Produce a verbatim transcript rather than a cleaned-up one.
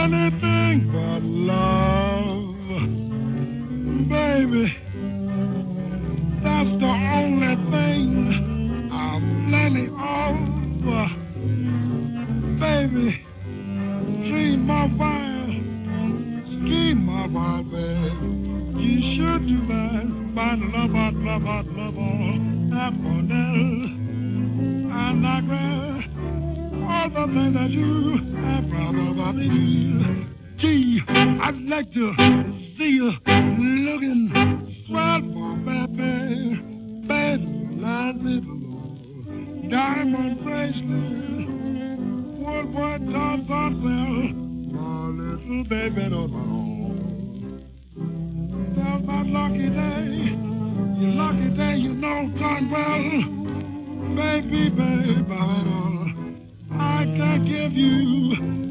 anything but love. Baby, that's the only thing I'm plenty of. Baby, dream of wild, scheme of wild, baby. You should do that, but love, but love, but love, Aphrodite and Niagara, all the things that you have probably. Gee, I'd like to see you looking swell for baby, baby, lines it, diamond bracelet, woodward toss on sale, my little baby don't know. That's my lucky day, your lucky day, you know darn well, baby, baby, I can't give you